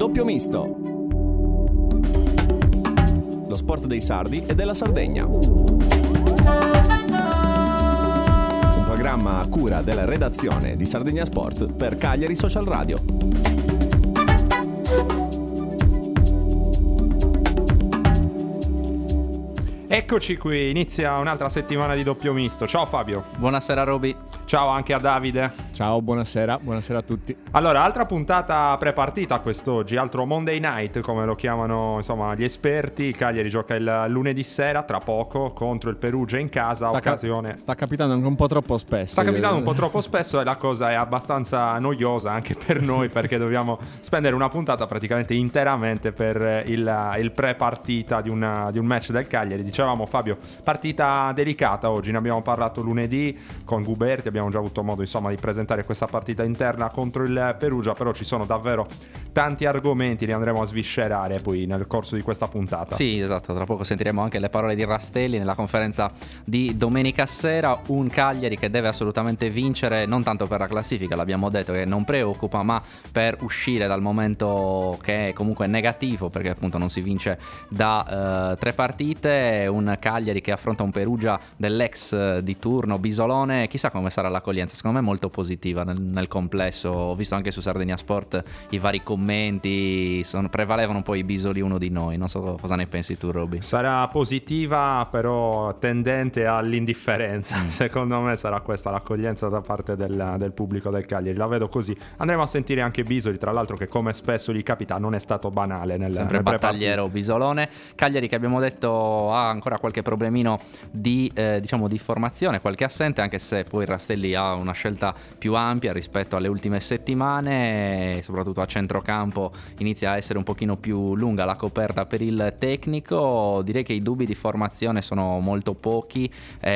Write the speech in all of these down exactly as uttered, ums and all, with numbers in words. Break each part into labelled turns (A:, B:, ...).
A: Doppio Misto, lo sport dei sardi e della Sardegna. Un programma a cura della redazione di Sardegna Sport per Cagliari Social Radio.
B: Eccoci qui, inizia un'altra settimana di Doppio Misto. Ciao Fabio.
C: Buonasera Roby.
B: Ciao anche a Davide.
D: Ciao, buonasera, buonasera a tutti.
B: Allora, altra puntata pre-partita quest'oggi, altro Monday Night come lo chiamano insomma gli esperti. Cagliari gioca il lunedì sera, tra poco, contro il Perugia in casa,
D: sta
B: occasione...
D: Cap- sta capitando anche un po' troppo spesso.
B: Sta capitando un po' troppo spesso e la cosa è abbastanza noiosa anche per noi perché dobbiamo spendere una puntata praticamente interamente per il, il pre-partita di, una, di un match del Cagliari. Dicevamo Fabio, partita delicata oggi, ne abbiamo parlato lunedì con Guberti, abbiamo già avuto modo insomma di presentare questa partita interna contro il Perugia, però ci sono davvero tanti argomenti, li andremo a sviscerare poi nel corso di questa puntata.
C: Sì, esatto, tra poco sentiremo anche le parole di Rastelli nella conferenza di domenica sera. Un Cagliari che deve assolutamente vincere, non tanto per la classifica, l'abbiamo detto che non preoccupa, ma per uscire dal momento che è comunque negativo, perché appunto non si vince da uh, tre partite. Un Cagliari che affronta un Perugia dell'ex di turno Bisolone, chissà come sarà l'accoglienza, secondo me molto positiva nel, nel complesso. Ho visto anche su Sardegna Sport i vari commenti, sono, prevalevano un po' i Bisoli uno di noi, non so cosa ne pensi tu Roby.
B: Sarà positiva però tendente all'indifferenza, mm. secondo me sarà questa l'accoglienza da parte del, del pubblico del Cagliari, la vedo così. Andremo a sentire anche Bisoli, tra l'altro, che come spesso gli capita non è stato banale nel,
C: sempre
B: nel
C: battagliero Bisolone. Cagliari che abbiamo detto ha ancora qualche problemino di, eh, diciamo di formazione, qualche assente, anche se poi Rastelli ha una scelta più ampia rispetto alle ultime settimane, soprattutto a centrocampo inizia a essere un pochino più lunga la coperta per il tecnico. Direi che i dubbi di formazione sono molto pochi.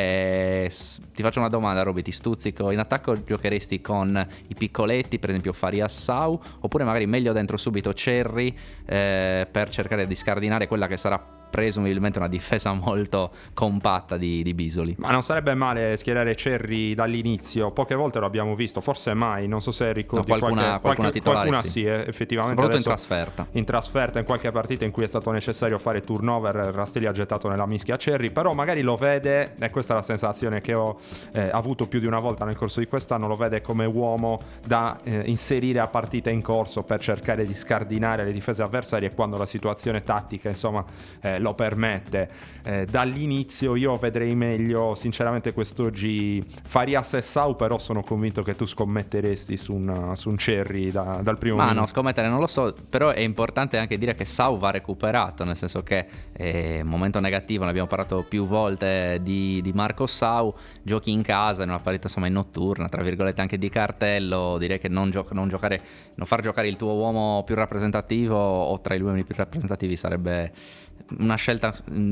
C: Eh, ti faccio una domanda Roby, ti stuzzico, in attacco giocheresti con i piccoletti, per esempio Farias Sau, oppure magari meglio dentro subito Cerri eh, per cercare di scardinare quella che sarà presumibilmente una difesa molto compatta di, di Bisoli?
B: Ma non sarebbe male schierare Cerri dall'inizio, poche volte lo abbiamo visto, forse mai, non so se ricordi,
C: no, qualcuna,
B: qualche,
C: qualcuna
B: qualche,
C: titolare
B: qualcuna
C: sì,
B: sì eh, effettivamente,
C: soprattutto in
B: trasferta. in trasferta in qualche partita in cui è stato necessario fare turnover, Rastelli ha gettato nella mischia Cerri, però magari lo vede, e questa è la sensazione che ho eh, avuto più di una volta nel corso di quest'anno, lo vede come uomo da eh, inserire a partita in corso per cercare di scardinare le difese avversarie quando la situazione tattica insomma eh, lo permette. Eh, dall'inizio io vedrei meglio sinceramente quest'oggi Farias e Sau, però sono convinto che tu scommetteresti su un, su un Cerri da, dal primo
C: ma
B: minuto.
C: no, scommettere non lo so, però è importante anche dire che Sau va recuperato, nel senso che è un momento negativo, ne abbiamo parlato più volte di, di Marco Sau, giochi in casa in una partita insomma in notturna, tra virgolette anche di cartello, direi che non, gio- non giocare non far giocare il tuo uomo più rappresentativo o tra i uomini più rappresentativi sarebbe una scelta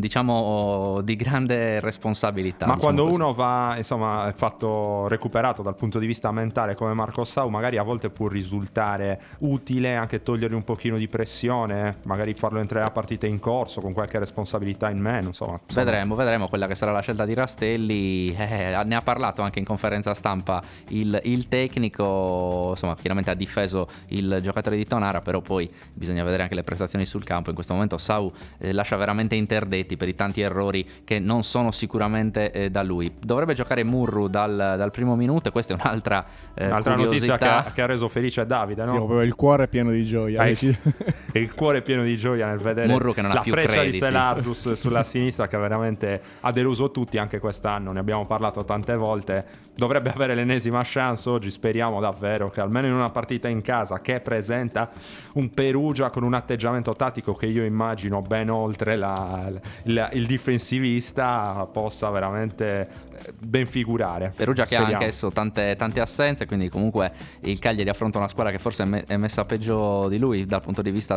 C: diciamo di grande responsabilità.
B: Ma
C: diciamo
B: quando
C: così.
B: uno va insomma è fatto recuperato dal punto di vista mentale come Marco Sau, magari a volte può risultare utile anche togliergli un pochino di pressione, magari farlo entrare a partita in corso con qualche responsabilità in meno, insomma, insomma.
C: Vedremo, vedremo quella che sarà la scelta di Rastelli. Eh, ne ha parlato anche in conferenza stampa il, il tecnico, insomma chiaramente ha difeso il giocatore di Tonara, però poi bisogna vedere anche le prestazioni sul campo. In questo momento Sau eh, lascia veramente interdetti per i tanti errori che non sono sicuramente eh, da lui. Dovrebbe giocare Murru dal, dal primo minuto, e questa è un'altra eh,
B: un'altra notizia che ha, che ha reso felice Davide, no?
D: Sì, proprio il cuore pieno di gioia.
B: Eh, il cuore pieno di gioia nel vedere
C: Murru che non
B: la
C: ha più
B: freccia
C: crediti
B: di Selardus sulla sinistra, che veramente ha deluso tutti anche quest'anno, ne abbiamo parlato tante volte. Dovrebbe avere l'ennesima chance oggi, speriamo davvero che almeno in una partita in casa che presenta un Perugia con un atteggiamento tattico che io immagino ben oltre la, il, il difensivista possa veramente ben figurare.
C: Perugia che
B: speriamo.
C: ha anch'esso tante, tante assenze, quindi comunque il Cagliari affronta una squadra che forse è, me- è messa peggio di lui dal punto di vista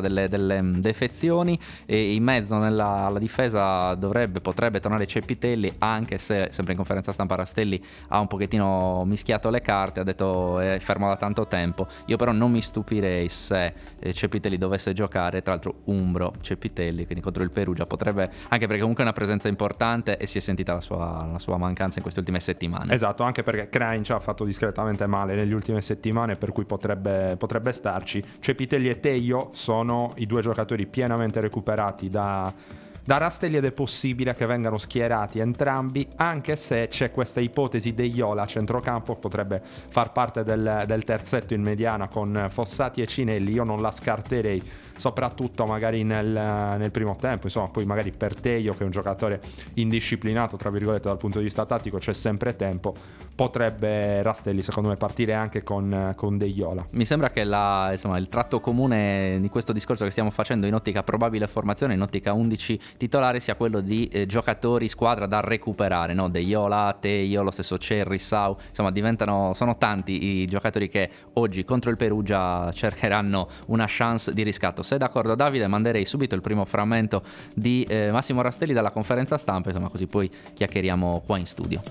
C: delle, delle defezioni, e in mezzo nella alla difesa dovrebbe, potrebbe tornare Cepitelli, anche se sempre in conferenza stampa Rastelli ha un pochettino mischiato le carte, ha detto è fermo da tanto tempo. Io però non mi stupirei se Cepitelli dovesse giocare, tra l'altro umbro Cepitelli, quindi contro il Perugia potrebbe, anche perché comunque è una presenza importante e si è sentita la sua, la sua mancanza in queste ultime settimane.
B: Esatto, anche perché Krain ci ha fatto discretamente male nelle ultime settimane, per cui potrebbe, potrebbe starci. Cepitelli e Teio sono i due giocatori pienamente recuperati da, da Rastelli, ed è possibile che vengano schierati entrambi, anche se c'è questa ipotesi Deiola a centrocampo, potrebbe far parte del, del terzetto in mediana con Fossati e Cinelli. Io non la scarterei, soprattutto magari nel, nel primo tempo, insomma. Poi magari per Teio, che è un giocatore indisciplinato tra virgolette dal punto di vista tattico, c'è sempre tempo, potrebbe Rastelli secondo me partire anche con, con Deiola.
C: Mi sembra che la, insomma, il tratto comune di questo discorso che stiamo facendo in ottica probabile formazione, in ottica undici titolare, sia quello di eh, giocatori squadra da recuperare, no? Deiola, Teio, lo stesso Cerri, Sau, insomma diventano, sono tanti i giocatori che oggi contro il Perugia cercheranno una chance di riscatto. Se è d'accordo Davide, manderei subito il primo frammento di eh, Massimo Rastelli dalla conferenza stampa, insomma, così poi chiacchieriamo qua in studio.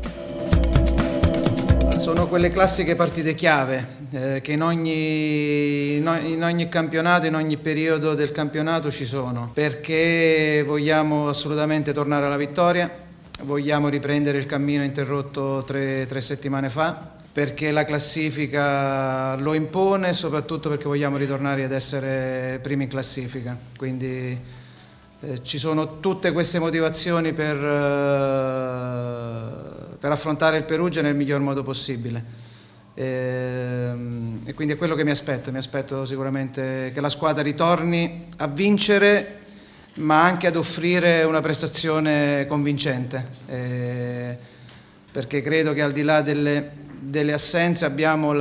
E: Sono quelle classiche partite chiave eh, che in ogni, in ogni, in ogni campionato, in ogni periodo del campionato ci sono, perché vogliamo assolutamente tornare alla vittoria, vogliamo riprendere il cammino interrotto tre, tre settimane fa, perché la classifica lo impone e soprattutto perché vogliamo ritornare ad essere primi in classifica. Quindi eh, ci sono tutte queste motivazioni per, eh, per affrontare il Perugia nel miglior modo possibile. E, e quindi è quello che mi aspetto. Mi aspetto sicuramente che la squadra ritorni a vincere, ma anche ad offrire una prestazione convincente, e, perché credo che al di là delle delle assenze abbiamo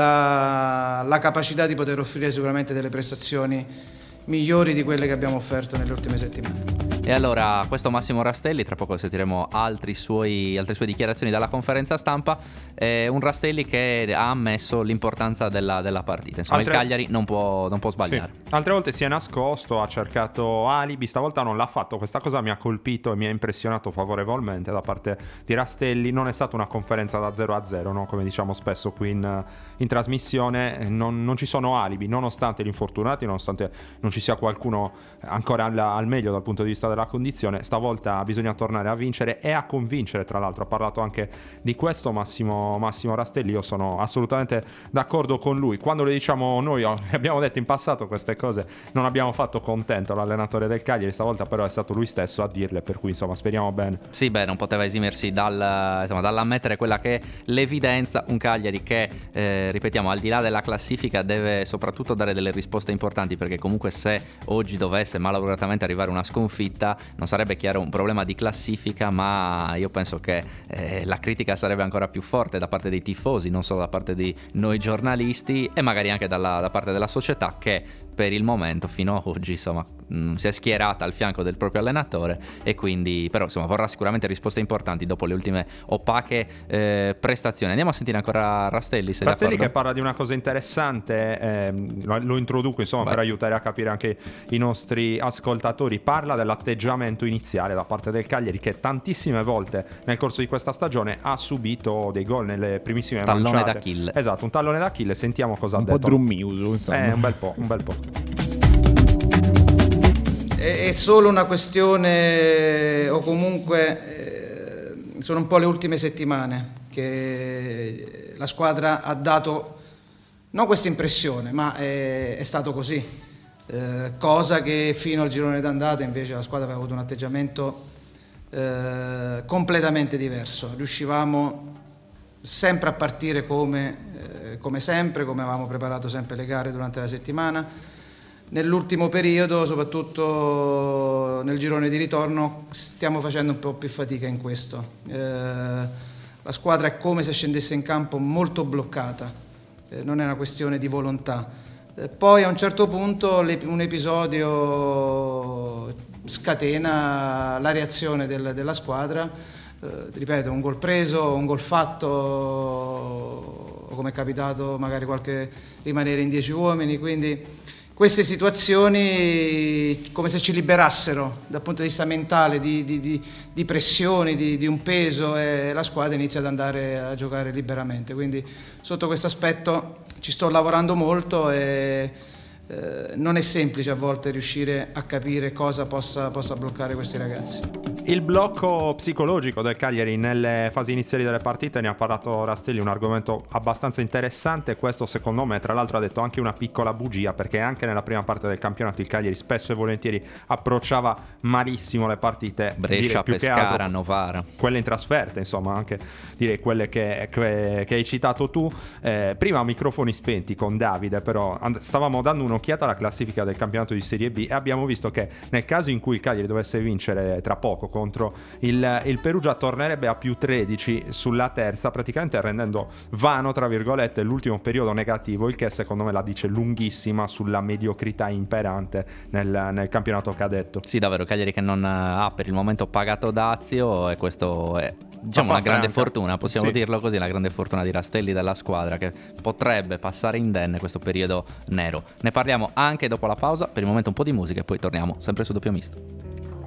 E: la, la capacità di poter offrire sicuramente delle prestazioni migliori di quelle che abbiamo offerto nelle ultime settimane.
C: E allora questo Massimo Rastelli, tra poco sentiremo altri suoi, altre sue dichiarazioni dalla conferenza stampa, è un Rastelli che ha ammesso l'importanza della, della partita, insomma altre... il Cagliari non può, non può sbagliare.
B: Sì. Altre volte si è nascosto, ha cercato alibi, stavolta non l'ha fatto. Questa cosa mi ha colpito e mi ha impressionato favorevolmente da parte di Rastelli. Non è stata una conferenza da zero a zero, no? Come diciamo spesso qui in, in trasmissione, non, non ci sono alibi, nonostante gli infortunati, nonostante non ci sia qualcuno ancora al, al meglio dal punto di vista della condizione. Stavolta bisogna tornare a vincere e a convincere. Tra l'altro ha parlato anche di questo Massimo, Massimo Rastelli. Io sono assolutamente d'accordo con lui. Quando le diciamo noi, abbiamo detto in passato queste cose, non abbiamo fatto contento l'allenatore del Cagliari. Stavolta però è stato lui stesso a dirle, per cui insomma speriamo bene.
C: Sì, beh, non poteva esimersi dal, insomma, dall'ammettere quella che è l'evidenza. Un Cagliari che eh, ripetiamo, al di là della classifica deve soprattutto dare delle risposte importanti, perché comunque se oggi dovesse malauguratamente arrivare una sconfitta non sarebbe chiaro un problema di classifica, ma io penso che eh, la critica sarebbe ancora più forte da parte dei tifosi, non solo da parte di noi giornalisti, e magari anche dalla, da parte della società, che per il momento fino a oggi insomma mh, si è schierata al fianco del proprio allenatore, e quindi però insomma vorrà sicuramente risposte importanti dopo le ultime opache eh, prestazioni. Andiamo a sentire ancora Rastelli, se
B: Rastelli che parla di una cosa interessante, eh, lo, lo introduco insomma Beh. per aiutare a capire anche i nostri ascoltatori. Parla dell'atteggiamento iniziale da parte del Cagliari, che tantissime volte nel corso di questa stagione ha subito dei gol nelle primissime
C: tallone
B: manciate.
C: Tallone d'Achille.
B: Esatto, un tallone d'Achille. Sentiamo cosa
D: un
B: ha detto.
D: Un po' Drummiuso, insomma.
B: Eh, un bel po', un bel po'.
E: È solo una questione, o comunque eh, sono un po' le ultime settimane che la squadra ha dato non questa impressione, ma è, è stato così, eh, cosa che fino al girone d'andata invece la squadra aveva avuto un atteggiamento eh, completamente diverso. Riuscivamo sempre a partire come, eh, come sempre, come avevamo preparato sempre le gare durante la settimana. Nell'ultimo periodo, soprattutto nel girone di ritorno, stiamo facendo un po' più fatica in questo. Eh, la squadra è come se scendesse in campo molto bloccata, eh, non è una questione di volontà. Eh, poi a un certo punto un episodio scatena la reazione del, della squadra. Eh, ripeto, un gol preso, un gol fatto, o come è capitato magari qualche rimanere in dieci uomini, quindi queste situazioni come se ci liberassero dal punto di vista mentale di, di, di, di pressioni, di, di un peso, e la squadra inizia ad andare a giocare liberamente. Quindi sotto questo aspetto ci sto lavorando molto e eh, non è semplice a volte riuscire a capire cosa possa, possa bloccare questi ragazzi.
B: Il blocco psicologico del Cagliari nelle fasi iniziali delle partite, ne ha parlato Rastelli, un argomento abbastanza interessante. Questo secondo me tra l'altro ha detto anche una piccola bugia, perché anche nella prima parte del campionato il Cagliari spesso e volentieri approcciava malissimo le partite,
C: Brescia,
B: più
C: Pescara,
B: che altro
C: Novara,
B: quelle in trasferta, insomma anche direi quelle che, che, che hai citato tu. Eh, prima a microfoni spenti con Davide però and- stavamo dando un'occhiata alla classifica del campionato di Serie B e abbiamo visto che nel caso in cui il Cagliari dovesse vincere tra poco contro il, il Perugia, tornerebbe a più tredici sulla terza, praticamente rendendo vano tra virgolette l'ultimo periodo negativo, il che secondo me la dice lunghissima sulla mediocrità imperante nel, nel campionato cadetto.
C: Sì, davvero, Cagliari che non ha per il momento pagato dazio, e questo è, diciamo, una grande
B: franca.
C: fortuna, possiamo
B: Sì.
C: dirlo così, la grande fortuna di Rastelli, della squadra, che potrebbe passare indenne questo periodo nero. Ne parliamo anche dopo la pausa, per il momento un po' di musica e poi torniamo sempre su Doppio Misto.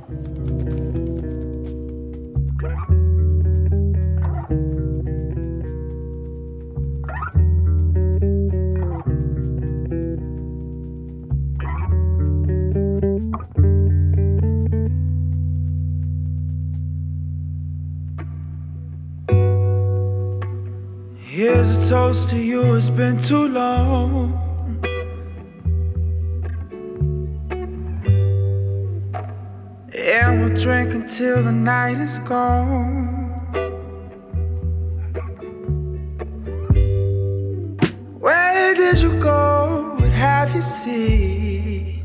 F: Here's a toast to you, it's been too long. And we'll drink until the night is gone. Where did you go? What have you seen?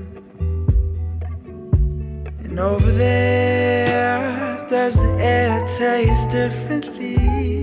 F: And over there, does the air taste differently?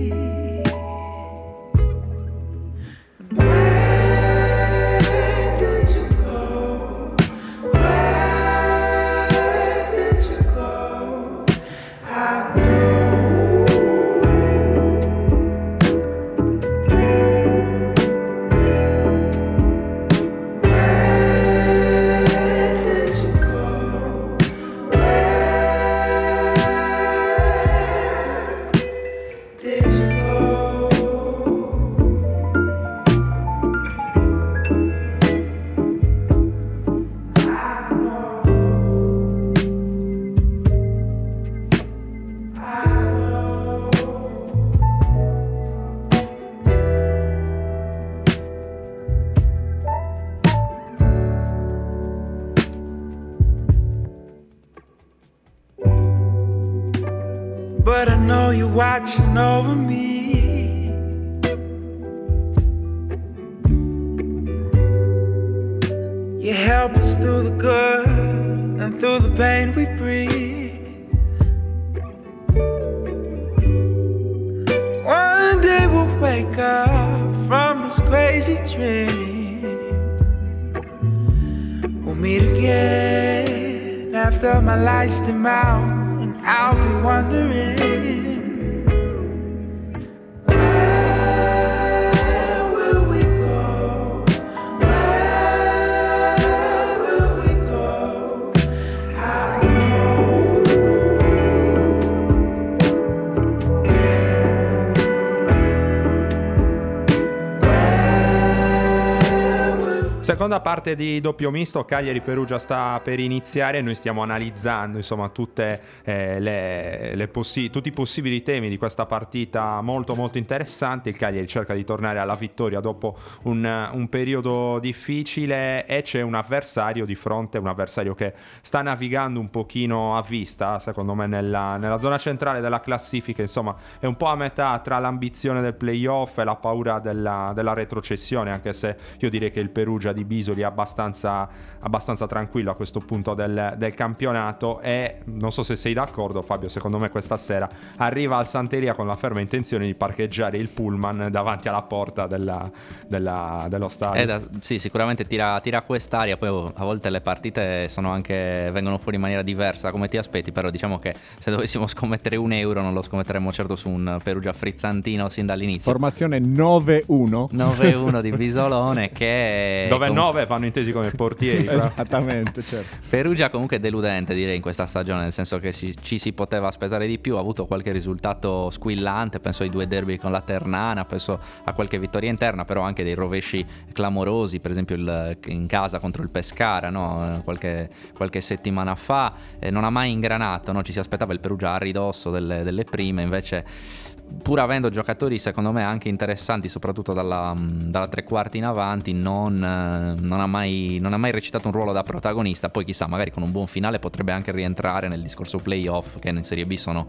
F: But I know you're watching over me. You help us through the good and through the pain we breathe. One day we'll wake up from this crazy dream. We'll meet again after my lights dim out. I'll be wondering, where will we go? Where will we go? I know. Where will we...
B: Seconda parte di Doppio Misto, Cagliari-Perugia sta per iniziare. Noi stiamo analizzando insomma tutte eh, le, le possi- tutti i possibili temi di questa partita molto molto interessante. Il Cagliari cerca di tornare alla vittoria dopo un, un periodo difficile e c'è un avversario di fronte, un avversario che sta navigando un pochino a vista secondo me nella, nella zona centrale della classifica. Insomma è un po' a metà tra l'ambizione del playoff e la paura della, della retrocessione, anche se io direi che il Perugia di Bisoli è abbastanza, abbastanza tranquillo a questo punto del, del campionato. E non so se sei d'accordo Fabio, secondo me questa sera arriva al Santeria con la ferma intenzione di parcheggiare il pullman davanti alla porta della, della, dello stadio.
C: Eh, da, sì, sicuramente tira, tira quest'aria. Poi a volte le partite sono anche, vengono fuori in maniera diversa come ti aspetti, però diciamo che se dovessimo scommettere un euro non lo scommetteremmo certo su un Perugia frizzantino sin dall'inizio.
D: Formazione nove uno
C: nove uno di Bisolone che
B: dove nove nove vanno intesi come portieri. però.
D: Esattamente, certo.
C: Perugia comunque deludente direi in questa stagione, nel senso che si, ci si poteva aspettare di più, ha avuto qualche risultato squillante, penso ai due derby con la Ternana, penso a qualche vittoria interna, però anche dei rovesci clamorosi, per esempio il, in casa contro il Pescara, no? qualche, qualche settimana fa, eh, non ha mai ingranato, no? Ci si aspettava il Perugia a ridosso delle, delle prime, invece pur avendo giocatori secondo me anche interessanti, soprattutto dalla, dalla tre quarti in avanti, non, non, ha mai, non ha mai recitato un ruolo da protagonista. Poi chissà, magari con un buon finale potrebbe anche rientrare nel discorso playoff, che in Serie B sono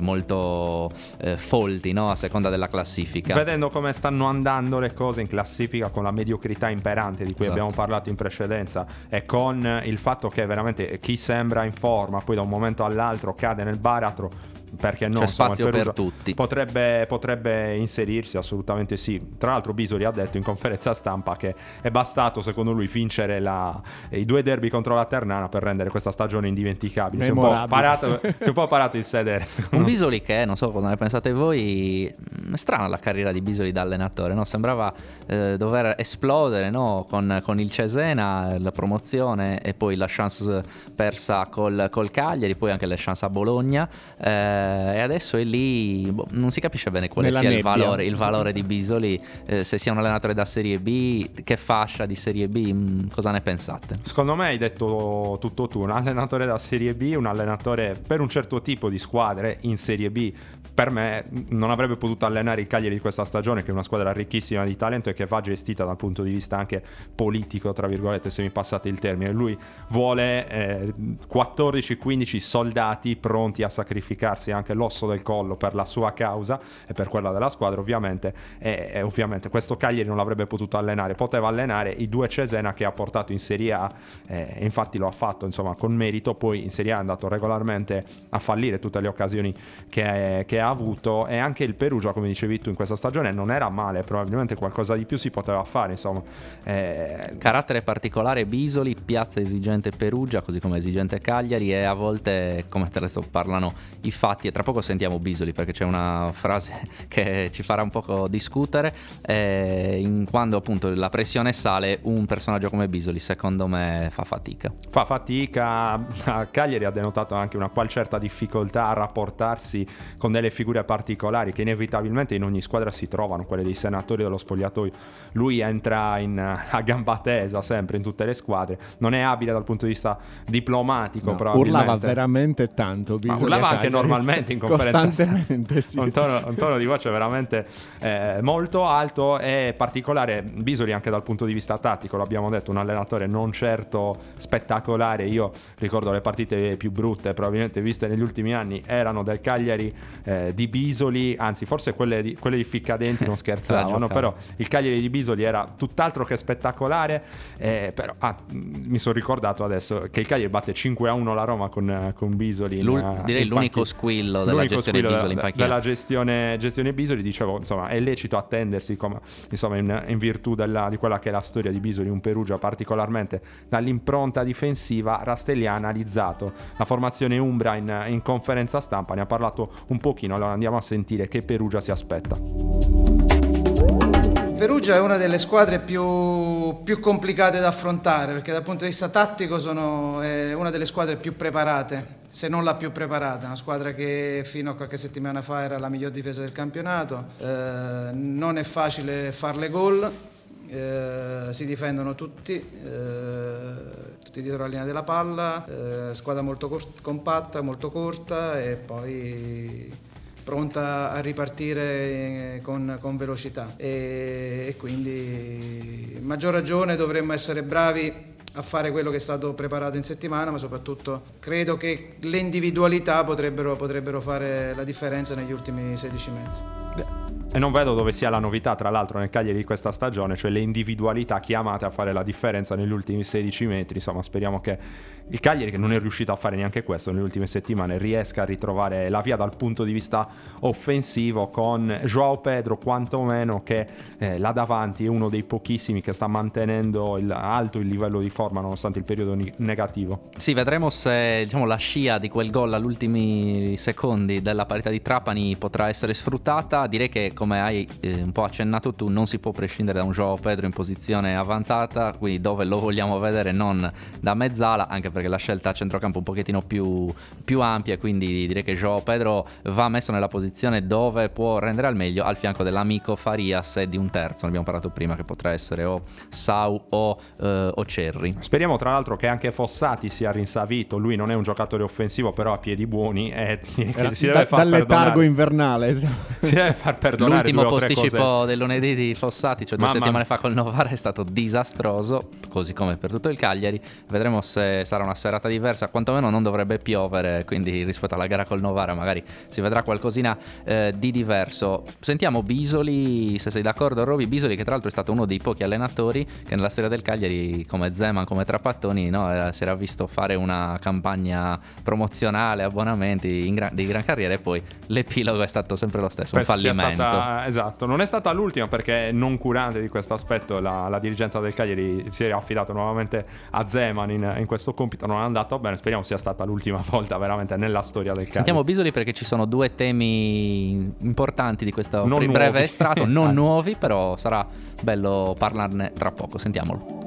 C: molto eh, folti, no? A seconda della classifica.
B: Vedendo come stanno andando le cose in classifica, con la mediocrità imperante di cui
C: Esatto.
B: abbiamo parlato in precedenza, e con il fatto che veramente chi sembra in forma poi da un momento all'altro cade nel baratro, perché no,
C: c'è
B: insomma,
C: spazio
B: il Perugia
C: per tutti.
B: potrebbe, potrebbe inserirsi, assolutamente sì. Tra l'altro Bisoli ha detto in conferenza stampa che è bastato secondo lui vincere la, i due derby contro la Ternana per rendere questa stagione indimenticabile. Si è un po'
D: Memorabile.
B: parato, si è un po' parato il sedere.
C: Un Bisoli che, non so cosa ne pensate voi, è strana la carriera di Bisoli da allenatore, no? Sembrava eh, dover esplodere, no? con, con il Cesena, la promozione, e poi la chance persa col, col Cagliari, poi anche le chance a Bologna, eh, e adesso è lì, boh, non si capisce bene quale
D: Nella
C: sia il
D: nebbia.
C: valore, il valore di Bisoli, eh, se sia un allenatore da Serie B, che fascia di Serie B, mh, cosa ne pensate?
B: Secondo me hai detto tutto tu, un allenatore da Serie B, un allenatore per un certo tipo di squadre in Serie B. Per me non avrebbe potuto allenare il Cagliari di questa stagione, che è una squadra ricchissima di talento e che va gestita dal punto di vista anche politico, tra virgolette, se mi passate il termine. Lui vuole eh, quattordici quindici soldati pronti a sacrificarsi anche l'osso del collo per la sua causa e per quella della squadra, ovviamente. E, e ovviamente questo Cagliari non l'avrebbe potuto allenare, poteva allenare i due Cesena che ha portato in Serie A, eh, e infatti lo ha fatto, insomma, con merito. Poi in Serie A è andato regolarmente a fallire tutte le occasioni che, che ha avuto, e anche il Perugia, come dicevi tu, in questa stagione non era male, probabilmente qualcosa di più si poteva fare, insomma. Eh,
C: Carattere particolare Bisoli, piazza esigente Perugia, così come esigente Cagliari, e a volte, come te resto, parlano i fatti. E tra poco sentiamo Bisoli, perché c'è una frase che ci farà un poco discutere, eh, in quando appunto la pressione sale, un personaggio come Bisoli secondo me fa fatica.
B: fa fatica. Cagliari ha denotato anche una qual certa difficoltà a rapportarsi con delle figure particolari che inevitabilmente in ogni squadra si trovano, quelle dei senatori dello spogliatoio. Lui entra in, a gamba tesa sempre in tutte le squadre, non è abile dal punto di vista diplomatico,
D: No,
B: probabilmente.
D: urlava veramente tanto Bisoli.
B: Ma urlava
D: a
B: anche
D: Cagliari,
B: normalmente in conferenza
D: costantemente, sì.
B: un tono, un tono di voce veramente eh, molto alto e particolare. Bisoli anche dal punto di vista tattico, l'abbiamo detto, un allenatore non certo spettacolare. Io ricordo le partite più brutte probabilmente viste negli ultimi anni erano del Cagliari eh, di Bisoli, anzi forse quelle di, quelle di Ficcadenti non scherzavano, però il Cagliari di Bisoli era tutt'altro che spettacolare. eh, però ah, mi sono ricordato adesso che il Cagliari batte cinque a uno la Roma con, con Bisoli in,
C: L'ul- direi
B: in
C: l'unico
B: panchina.
C: squillo della
B: L'unico
C: gestione
B: squillo
C: Bisoli in
B: de-
C: panchina.
B: della gestione, gestione Bisoli. Dicevo, insomma, è lecito attendersi, come, insomma, in, in virtù della, di quella che è la storia di Bisoli, un Perugia particolarmente dall'impronta difensiva. Rastelli ha analizzato la formazione umbra in, in conferenza stampa, ne ha parlato un pochino, allora andiamo a sentire che Perugia si aspetta.
E: Perugia è una delle squadre più, più complicate da affrontare, perché dal punto di vista tattico sono è una delle squadre più preparate, se non la più preparata. Una squadra che fino a qualche settimana fa era la miglior difesa del campionato. Eh, non è facile farle gol, eh, si difendono tutti, eh, tutti dietro la linea della palla, eh, squadra molto cort- compatta, molto corta e poi pronta a ripartire con, con velocità, e, e quindi maggior ragione dovremmo essere bravi a fare quello che è stato preparato in settimana, ma soprattutto credo che le individualità potrebbero, potrebbero fare la differenza negli ultimi sedici metri.
B: E non vedo dove sia la novità, tra l'altro, nel Cagliari di questa stagione, cioè le individualità chiamate a fare la differenza negli ultimi sedici metri. Insomma, speriamo che il Cagliari, che non è riuscito a fare neanche questo nelle ultime settimane, riesca a ritrovare la via dal punto di vista offensivo, con João Pedro quantomeno che eh, là davanti è uno dei pochissimi che sta mantenendo il, alto il livello di forma nonostante il periodo ni- negativo.
C: Sì, vedremo se, diciamo, la scia di quel gol agli ultimi secondi della parità di Trapani potrà essere sfruttata. Direi che come hai eh, un po' accennato tu, non si può prescindere da un João Pedro in posizione avanzata, quindi dove lo vogliamo vedere non da mezzala, anche perché la scelta a centrocampo è un pochettino più, più ampia, quindi direi che João Pedro va messo nella posizione dove può rendere al meglio al fianco dell'amico Farias e di un terzo, ne abbiamo parlato prima, che potrà essere o Sau o, eh, o Cerri.
B: Speriamo tra l'altro che anche Fossati sia rinsavito, lui non è un giocatore offensivo però ha piedi buoni e che si deve
D: da,
B: far
D: dal letargo
B: perdonare.
D: invernale.
B: Si deve far perdonare.
C: L'ultimo
B: due o tre
C: posticipo
B: cose.
C: del lunedì di Fossati, cioè due
B: Mamma
C: settimane
B: mia.
C: fa col Novara, è stato disastroso, così come per tutto il Cagliari. Vedremo se sarà una serata diversa, quantomeno non dovrebbe piovere, quindi rispetto alla gara col Novara magari si vedrà qualcosina eh, di diverso. Sentiamo Bisoli, se sei d'accordo Roby. Bisoli, che tra l'altro è stato uno dei pochi allenatori che nella storia del Cagliari, come Zeman, come Trapattoni, no, eh, si era visto fare una campagna promozionale, abbonamenti in gran, di gran carriera, e poi l'epilogo è stato sempre lo stesso,
B: Penso
C: un
B: sia
C: fallimento.
B: stata, esatto, non è stata l'ultima, perché non curante di questo aspetto la, la dirigenza del Cagliari si è affidato nuovamente a Zeman in, in questo compito, non è andato bene, speriamo sia stata l'ultima volta veramente nella storia del Cagliari.
C: Sentiamo Bisoli, perché ci sono due temi importanti di questo
B: Non
C: pre- breve
B: nuovi.
C: estratto, non
B: Ah.
C: nuovi, però sarà bello parlarne tra poco. Sentiamolo.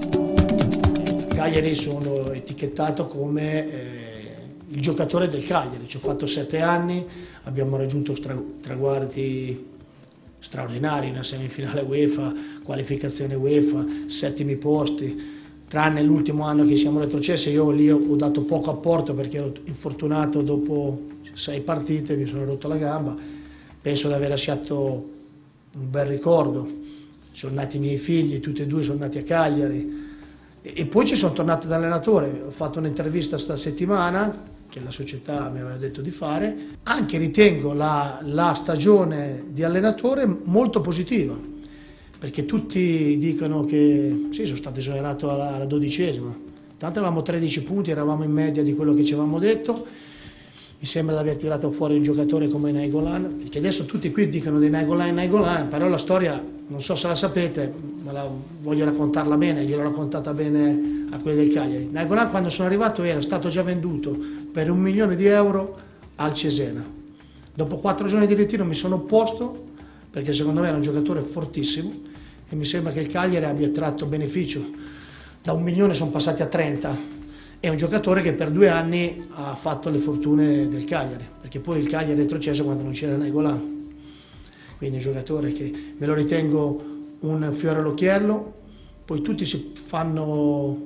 G: Cagliari sono etichettato come eh, il giocatore del Cagliari. Ci ho fatto sette anni, abbiamo raggiunto stra- traguardi straordinari, una semifinale UEFA, qualificazione UEFA, settimi posti. Tranne l'ultimo anno che siamo retrocessi, io lì ho dato poco apporto perché ero infortunato dopo sei partite, mi sono rotto la gamba. Penso di aver lasciato un bel ricordo. Sono nati i miei figli, tutti e due sono nati a Cagliari. E, e poi ci sono tornato da allenatore. Ho fatto un'intervista sta settimana che la società mi aveva detto di fare. Anche ritengo la, la stagione di allenatore molto positiva, perché tutti dicono che sì, sono stato esonerato alla, alla dodicesima. Tanto avevamo tredici punti, eravamo in media di quello che ci avevamo detto. Mi sembra di aver tirato fuori un giocatore come Nainggolan, perché adesso tutti qui dicono di Nainggolan, Nainggolan, però la storia, non so se la sapete, ma la voglio raccontarla bene, gliel'ho raccontata bene a quelli del Cagliari. Nainggolan, quando sono arrivato, era stato già venduto per un milione di euro al Cesena. Dopo quattro giorni di ritiro mi sono opposto, perché secondo me era un giocatore fortissimo e mi sembra che il Cagliari abbia tratto beneficio. Da un milione sono passati a trenta. È un giocatore che per due anni ha fatto le fortune del Cagliari, perché poi il Cagliari è retrocesso quando non c'era Nainggolan. Quindi un giocatore che me lo ritengo un fiore all'occhiello. Poi tutti si fanno,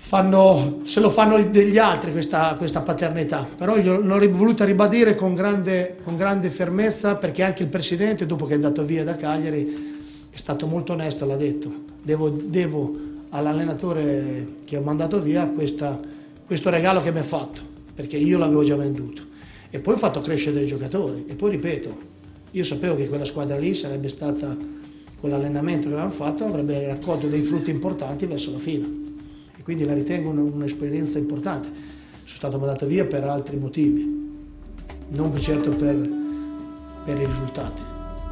G: fanno se lo fanno degli altri questa, questa paternità, però io l'ho voluta ribadire con grande, con grande fermezza, perché anche il presidente, dopo che è andato via da Cagliari, è stato molto onesto, l'ha detto. Devo, devo all'allenatore che ho mandato via questa, questo regalo che mi ha fatto, perché io l'avevo già venduto. E poi ho fatto crescere dei giocatori. E poi ripeto, io sapevo che quella squadra lì sarebbe stata, con l'allenamento che avevamo fatto, avrebbe raccolto dei frutti importanti verso la fine. E quindi la ritengo un, un'esperienza importante. Sono stato mandato via per altri motivi, non certo per, per i risultati.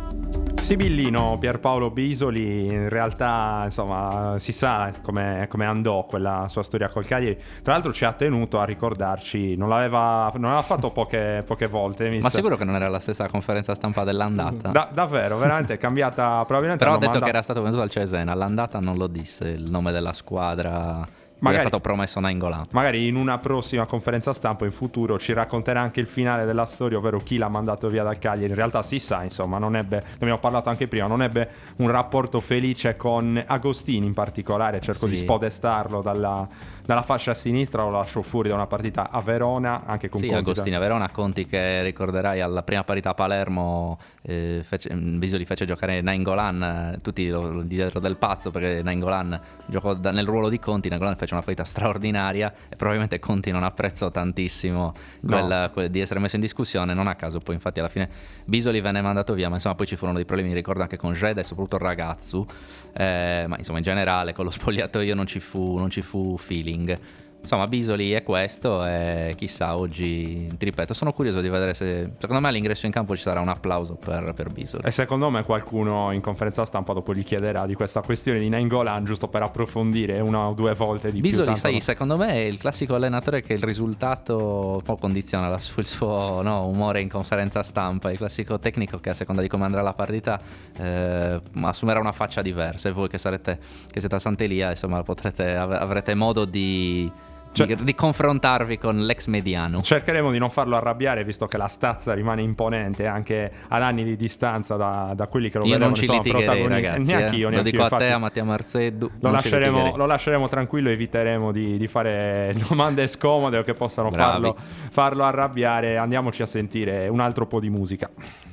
B: Sibillino Pierpaolo Bisoli, in realtà insomma si sa come, come andò quella sua storia col Cagliari. Tra l'altro ci ha tenuto a ricordarci, non l'aveva, non l'aveva fatto poche, poche volte.
C: Ma sicuro che non era la stessa conferenza stampa dell'andata?
B: Da, davvero, veramente è cambiata probabilmente.
C: Però ha
B: hanno
C: detto
B: mandato...
C: che era stato venduto al Cesena, all'andata non lo disse il nome della squadra.
B: Magari,
C: è stato promesso Nainggolan.
B: Magari in una prossima conferenza stampa in futuro ci racconterà anche il finale della storia, ovvero chi l'ha mandato via dal Cagliari. In realtà si sa, insomma, non ebbe, ne abbiamo parlato anche prima, non ebbe un rapporto felice con Agostini in particolare, cercò
C: Sì.
B: di spodestarlo dalla, dalla fascia a sinistra, lo lasciò fuori da una partita a Verona, anche con
C: Sì,
B: Conti.
C: Agostini a Verona, Conti che ricorderai alla prima parità a Palermo, eh, fece, Bisoli fece giocare Nainggolan, eh, tutti lo, lo diedero del pazzo perché Nainggolan giocò da, nel ruolo di Conti. Nainggolan fece una partita straordinaria e probabilmente Conti non apprezzò tantissimo quel,
B: No.
C: quel, di essere messo in discussione, non a caso poi infatti alla fine Bisoli venne mandato via, ma insomma poi ci furono dei problemi, mi ricordo anche con Geda e soprattutto Ragazzu, eh, ma insomma in generale con lo spogliatoio non ci fu, non ci fu feeling. insomma Bisoli è questo e chissà oggi, ti ripeto, sono curioso di vedere se, secondo me all'ingresso in campo ci sarà un applauso per, per Bisoli.
B: E secondo me qualcuno in conferenza stampa dopo gli chiederà di questa questione di Nainggolan, giusto per approfondire una o due volte di
C: Bisoli,
B: più.
C: sai,
B: no?
C: secondo me è il classico allenatore che il risultato un po' condiziona la, il suo no, umore in conferenza stampa, il classico tecnico che a seconda di come andrà la partita eh, assumerà una faccia diversa, e voi che sarete che siete a Sant'Elia insomma potrete, avrete modo di Cioè, di, di confrontarvi con l'ex Mediano.
B: Cercheremo di non farlo arrabbiare, visto che la stazza rimane imponente anche ad anni di distanza da, da quelli che lo
C: io
B: vedevano,
C: non ci
B: insomma,
C: litigherei,
B: protagonisti.
C: ragazzi,
B: Neanche
C: eh.
B: io,
C: lo
B: neanche
C: dico
B: io,
C: a te,
B: infatti,
C: a Mattia Marzeddu,
B: lo lasceremo, lo lasceremo tranquillo, eviteremo di, di fare domande scomode o che possano farlo, farlo arrabbiare. Andiamoci a sentire un altro po' di musica.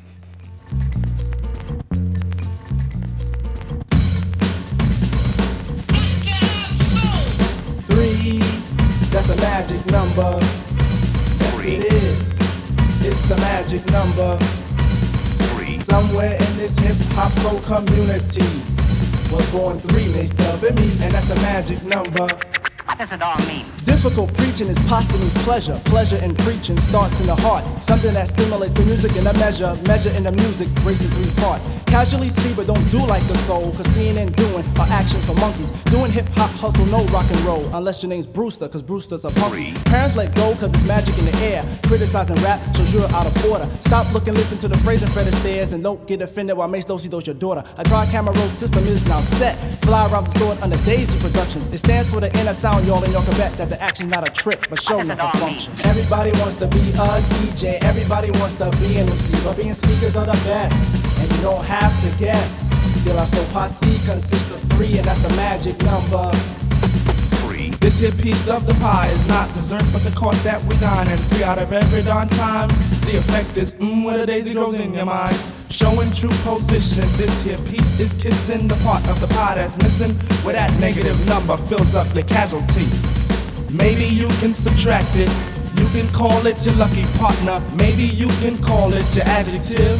H: Three, that's a magic number. Yes, it is. It's the magic number. Three. Somewhere in this hip hop soul community was born three, they stub at me, and that's a magic number.
I: What does it all mean?
H: Difficult preaching is posthumous pleasure. Pleasure in preaching starts in the heart. Something that stimulates the music in a measure. Measure in the music, racing three parts. Casually see but don't do like the soul. Cause seeing and doing are action for monkeys. Doing hip hop hustle, no rock and roll. Unless your name's Brewster, cause Brewster's a punk. Parents let go cause it's magic in the air. Criticizing rap shows you're out of order. Stop looking, listen to the phrase and Fred Astaire. And don't get offended while Mace Dosey does your daughter. A dry camera roll system is now set. Fly around the store under Daisy Productions. It stands for the inner sound, y'all, and y'all can bet that the action's not a trick, but show enough a function. Everybody wants to be a D J, everybody wants to be an M C, but being speakers are the best, and you don't have to guess. De La Soul Posse consists of three, and that's a magic number. Three. This here piece of the pie is not dessert, but the course that we dine, and three out of every darn time, the effect is mmm, where the daisy grows in your mind. Showing true position, this here piece is kissing the part of the pie that's missing, where that negative number fills up your casualty. Maybe you can subtract it, you can call it your lucky partner, maybe you can call it your adjective.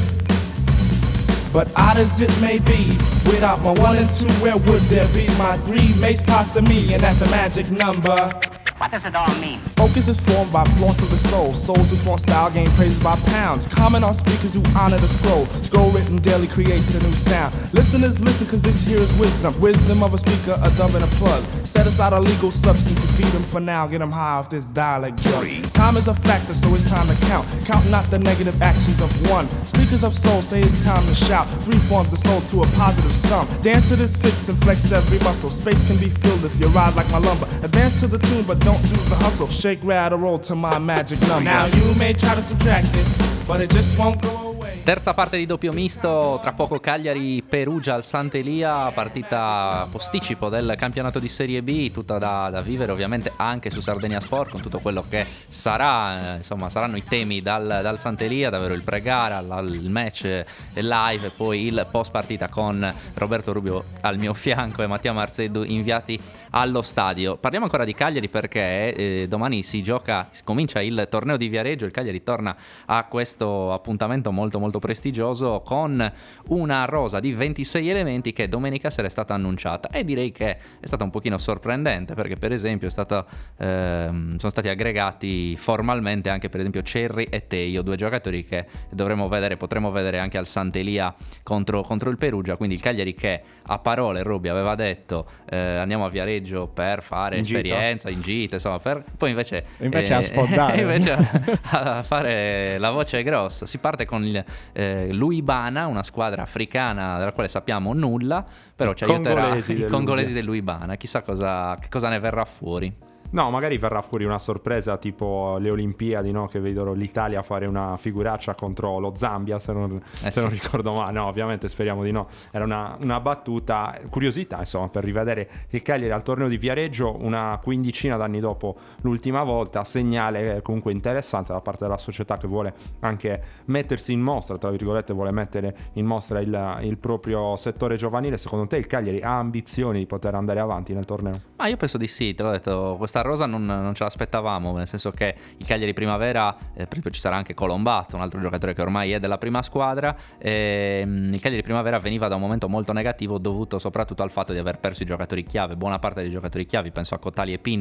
H: But odd as it may be, without my one and two, where would there be my three? Mace, Pasta, me, and that's the magic number.
I: What does it all mean?
H: Focus is formed by flaunt of the soul. Souls who flaunt style gain praises by pounds. Comment on speakers who honor the scroll. Scroll written daily creates a new sound. Listeners listen cause this here is wisdom. Wisdom of a speaker, a dove and a plug. Set aside a legal substance to feed them for now. Get them high off this dialect drug. Time is a factor so it's time to count. Count not the negative actions of one. Speakers of soul say it's time to shout. Three forms the soul to a positive sum. Dance to this fix and flex every muscle. Space can be filled if you ride like my lumber. Advance to the tune but don't do the hustle. Shake, rattle, roll to my magic number. Now you may try to subtract it, but it just won't go away.
C: Terza parte di doppio misto, tra poco Cagliari-Perugia al Sant'Elia, partita posticipo del campionato di Serie B, tutta da, da vivere ovviamente anche su Sardegna Sport, con tutto quello che sarà, eh, insomma saranno i temi dal, dal Sant'Elia, davvero il pre-gara, il match live e poi il post partita con Roberto Rubio al mio fianco e Mattia Marzeddu inviati allo stadio. Parliamo ancora di Cagliari perché eh, domani si gioca, si comincia il torneo di Viareggio, il Cagliari torna a questo appuntamento molto molto prestigioso con una rosa di ventisei elementi che domenica sera è stata annunciata, e direi che è stata un pochino sorprendente perché per esempio è stato, ehm, sono stati aggregati formalmente anche per esempio Cerri e Teio, due giocatori che dovremo vedere, potremo vedere anche al Sant'Elia contro, contro il Perugia. Quindi il Cagliari che a parole Rubbi aveva detto eh, andiamo a Viareggio per fare
D: in
C: esperienza
D: gita.
C: in gita, insomma, per, poi invece
D: invece
C: eh,
D: a sfondare
C: invece a, a fare la voce grossa. Si parte con il Eh, Luibana, una squadra africana della quale sappiamo nulla, però ci aiuterà
B: Congolesi
C: i congolesi del Luibana, chissà cosa, che cosa ne verrà fuori.
B: No, magari verrà fuori una sorpresa tipo le Olimpiadi, no? Che vedono l'Italia fare una figuraccia contro lo Zambia, se non,
C: eh
B: se
C: sì.
B: non ricordo male. No, ovviamente speriamo di no. Era una, una battuta, curiosità insomma, per rivedere il Cagliari al torneo di Viareggio una quindicina d'anni dopo l'ultima volta. Segnale comunque interessante da parte della società che vuole anche mettersi in mostra, tra virgolette, vuole mettere in mostra il, il proprio settore giovanile. Secondo te il Cagliari ha ambizioni di poter andare avanti nel torneo?
C: Ma io penso di sì, te l'ho detto, questa rosa non, non ce l'aspettavamo, nel senso che il Cagliari Primavera, eh, per esempio ci sarà anche Colombato, un altro giocatore che ormai è della prima squadra, e, mm, il Cagliari Primavera veniva da un momento molto negativo dovuto soprattutto al fatto di aver perso i giocatori chiave, buona parte dei giocatori chiavi, penso a Cotali e Pinna,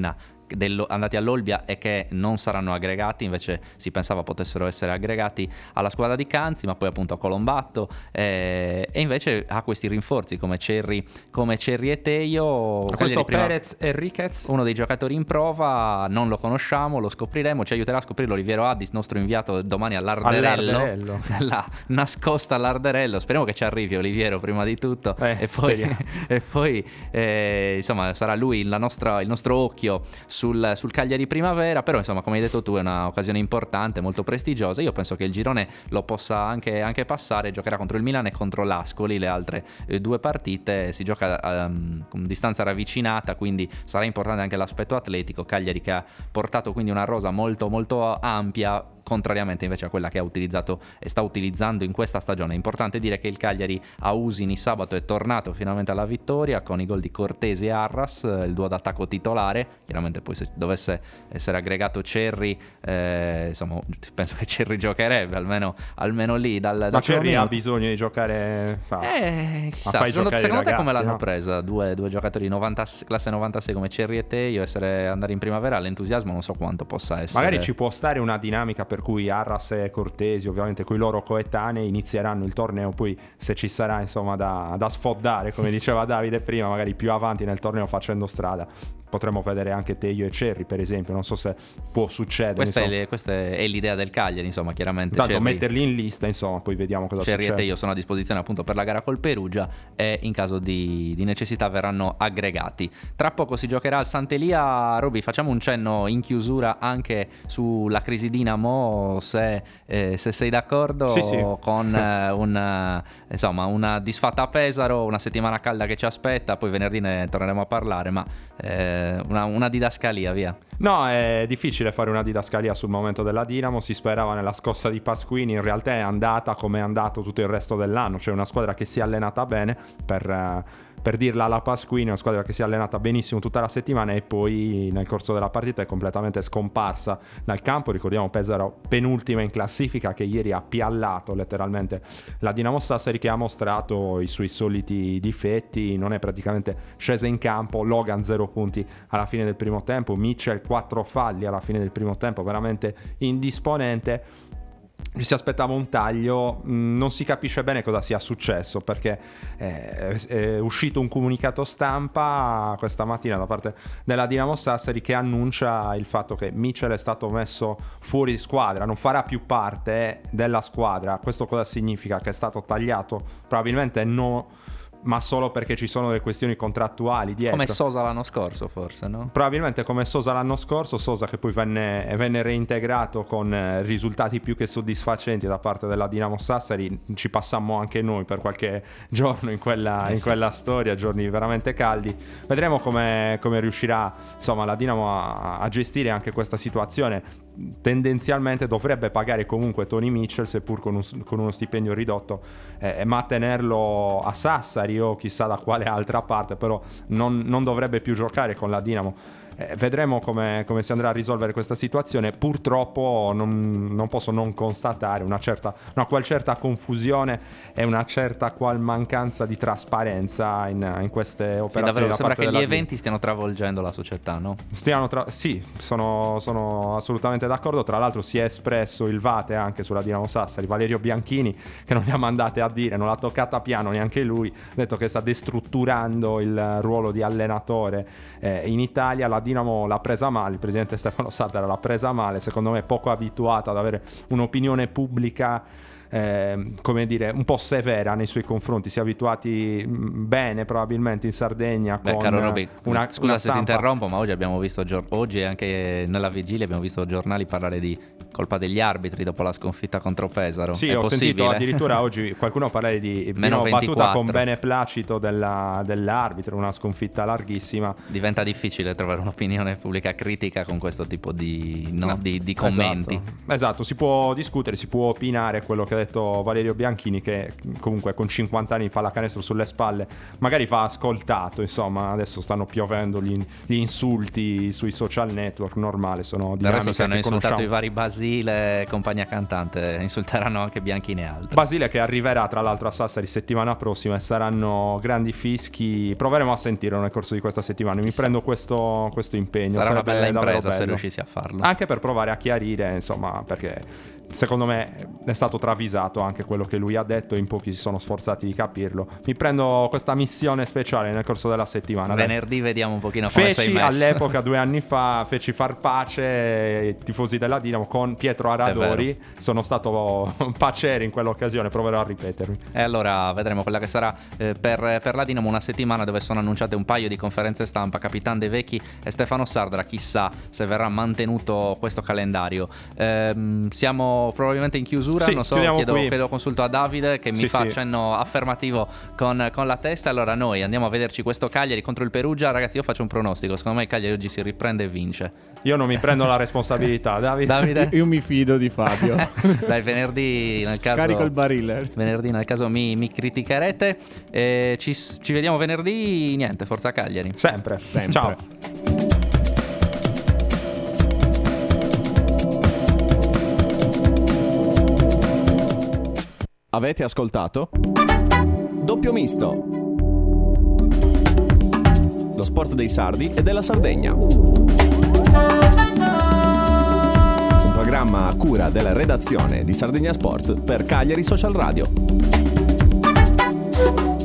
C: dello, andati all'Olbia e che non saranno aggregati, invece si pensava potessero essere aggregati alla squadra di Canzi, ma poi appunto a Colombatto, eh, e invece ha questi rinforzi come Cerri, come Cerri e Teio.
B: Questo
C: prima,
B: Perez Enriquez,
C: uno dei giocatori in prova, non lo conosciamo, lo scopriremo, ci aiuterà a scoprirlo Oliviero Addis, nostro inviato domani all'Arderello,
B: all'Arderello.
C: la nascosta all'Arderello. Speriamo che ci arrivi Oliviero prima di tutto,
B: eh,
C: e poi, e poi eh, insomma sarà lui la nostra, il nostro occhio sul, sul Cagliari Primavera. Però insomma, come hai detto tu, è un'occasione importante, molto prestigiosa. Io penso che il girone lo possa anche, anche passare. Giocherà contro il Milan e contro l'Ascoli, le altre eh, due partite si gioca um, con distanza ravvicinata, quindi sarà importante anche l'aspetto atletico. Cagliari che ha portato quindi una rosa molto molto ampia, contrariamente invece a quella che ha utilizzato e sta utilizzando in questa stagione. È importante dire che il Cagliari a Usini sabato è tornato finalmente alla vittoria con i gol di Cortesi e Arras, il duo d'attacco titolare. Chiaramente poi se dovesse essere aggregato Cerri, eh, insomma penso che Cerri giocherebbe almeno, almeno lì dal, dal
B: ma Cerri
C: minuto.
B: ha bisogno di giocare, ah,
C: eh, chissà,
B: fai
C: secondo,
B: giocare
C: secondo te
B: ragazzi,
C: come l'hanno
B: no?
C: presa due, due giocatori novanta, classe novantasei come Cerri e Teio, essere andare in primavera? L'entusiasmo non so quanto possa essere.
B: Magari ci può stare una dinamica per cui Arras e Cortesi, ovviamente coi loro coetanei, inizieranno il torneo. Poi se ci sarà insomma da, da sfoddare, come diceva Davide prima, magari più avanti nel torneo facendo strada, potremmo vedere anche Teio e Cerri per esempio. Non so se può succedere.
C: Questa, è, le, questa è l'idea del Cagliari, insomma, chiaramente
B: tanto
C: Cerri,
B: metterli in lista, insomma, poi vediamo cosa
C: Cerri
B: succede.
C: e Teio sono a disposizione appunto per la gara col Perugia e in caso di, di necessità verranno aggregati. Tra poco si giocherà al Sant'Elia. Roby, facciamo un cenno in chiusura anche sulla crisi Dinamo, se, eh, se sei d'accordo,
B: sì, sì.
C: con eh, un, insomma, una disfatta a Pesaro, una settimana calda che ci aspetta, poi venerdì ne torneremo a parlare, ma eh, una, una didascalia, via.
B: No, è difficile fare una didascalia sul momento della Dinamo. Si sperava nella scossa di Pasquini, in realtà è andata come è andato tutto il resto dell'anno, cioè una squadra che si è allenata bene, per, per dirla alla Pasquini, una squadra che si è allenata benissimo tutta la settimana e poi nel corso della partita è completamente scomparsa dal campo. Ricordiamo Pesaro penultima in classifica, che ieri ha piallato letteralmente la Dinamo Sassari, che ha mostrato i suoi soliti difetti, non è praticamente scesa in campo. Logan zero punti alla fine del primo tempo, Mitchell quattro falli alla fine del primo tempo, veramente indisponente. Ci si aspettava un taglio, non si capisce bene cosa sia successo, perché è, è uscito un comunicato stampa questa mattina da parte della Dinamo Sassari che annuncia il fatto che Mitchell è stato messo fuori squadra, non farà più parte della squadra. Questo cosa significa? Che è stato tagliato? Probabilmente no, ma solo perché ci sono delle questioni contrattuali dietro.
C: Come Sosa l'anno scorso forse, no?
B: Probabilmente come Sosa l'anno scorso, Sosa che poi venne, venne reintegrato con eh, risultati più che soddisfacenti da parte della Dinamo Sassari. Ci passammo anche noi per qualche giorno in quella, eh in sì. quella storia, giorni veramente caldi. Vedremo come, come riuscirà insomma la Dinamo a, a gestire anche questa situazione. Tendenzialmente dovrebbe pagare comunque Tony Mitchell, seppur con, un, con uno stipendio ridotto, eh, ma tenerlo a Sassari o chissà da quale altra parte, però non, non dovrebbe più giocare con la Dinamo. Eh, vedremo come, come si andrà a risolvere questa situazione. Purtroppo non, non posso non constatare una certa, una qual certa confusione e una certa qual mancanza di trasparenza in, in queste operazioni. Sì, davvero,
C: da sembra
B: parte
C: che gli
B: della
C: eventi stiano travolgendo la società, no?
B: Stiano tra- sì, sono, sono assolutamente d'accordo. Tra l'altro si è espresso il Vate anche sulla Dinamo Sassari, Valerio Bianchini, che non li ha mandate a dire, non l'ha toccata piano neanche lui, ha detto che sta destrutturando il ruolo di allenatore eh, in Italia. La Dinamo l'ha presa male, il presidente Stefano Sattara l'ha presa male, secondo me poco abituato ad avere un'opinione pubblica eh, come dire un po' severa nei suoi confronti. Si è abituati mh, bene probabilmente in Sardegna.
C: Beh,
B: con
C: caro Roby,
B: una,
C: scusa
B: una
C: se ti
B: stampa.
C: interrompo, ma oggi abbiamo visto oggi e anche nella vigilia abbiamo visto giornali parlare di colpa degli arbitri dopo la sconfitta contro Pesaro.
B: Sì,
C: è
B: ho
C: possibile?
B: sentito addirittura oggi qualcuno parlare di, di una battuta con beneplacito della, dell'arbitro, una sconfitta larghissima.
C: Diventa difficile trovare un'opinione pubblica critica con questo tipo di, no,
B: no,
C: di, di commenti.
B: Esatto. esatto, si può discutere, si può opinare quello che ha detto Valerio Bianchini, che comunque con cinquanta anni di pallacanestro sulle spalle magari va ascoltato, insomma adesso stanno piovendo gli, gli insulti sui social network, normale, sono
C: del resto
B: dinamiche
C: se hanno
B: che
C: insultato
B: conosciamo.
C: i vari Basile, compagnia cantante, insulteranno anche Bianchini e altri.
B: Basile che arriverà tra l'altro a Sassari settimana prossima e saranno grandi fischi, proveremo a sentirlo nel corso di questa settimana, mi prendo questo, questo impegno.
C: Sarà una
B: Sarebbe
C: bella
B: davvero
C: impresa se
B: bello.
C: riuscissi a farlo.
B: Anche per provare a chiarire, insomma, perché secondo me è stato travisato anche quello che lui ha detto, in pochi si sono sforzati di capirlo. Mi prendo questa missione speciale nel corso della settimana.
C: Venerdì dai. Vediamo un pochino come sei
B: Feci
C: messo.
B: all'epoca, due anni fa, feci far pace ai tifosi della Dinamo con Pietro Aradori. Sono stato pacere in quell'occasione, proverò a ripetermi.
C: E allora vedremo quella che sarà eh, per, per la Dinamo una settimana dove sono annunciate un paio di conferenze stampa, Capitan De Vecchi e Stefano Sardra. Chissà se verrà mantenuto questo calendario. Ehm, siamo probabilmente in chiusura,
B: sì,
C: non so,
B: chiudiamo
C: chiedo,
B: qui.
C: chiedo consulto a Davide che mi
B: Sì,
C: fa
B: sì.
C: cenno affermativo con, con la testa. Allora noi andiamo a vederci questo Cagliari contro il Perugia. Ragazzi, io faccio un pronostico, secondo me il Cagliari oggi si riprende e vince.
B: Io non mi prendo la responsabilità, Davide.
C: Davide?
D: Io mi fido di Fabio.
C: Dai, venerdì nel caso
D: Scarico il barile.
C: venerdì nel caso mi, mi criticherete. E ci, ci vediamo venerdì. Niente, forza Cagliari.
B: Sempre,
D: Sempre.
B: Ciao.
A: Avete ascoltato? Doppio misto. Lo sport dei sardi e della Sardegna. Un programma a cura della redazione di Sardegna Sport per Cagliari Social Radio.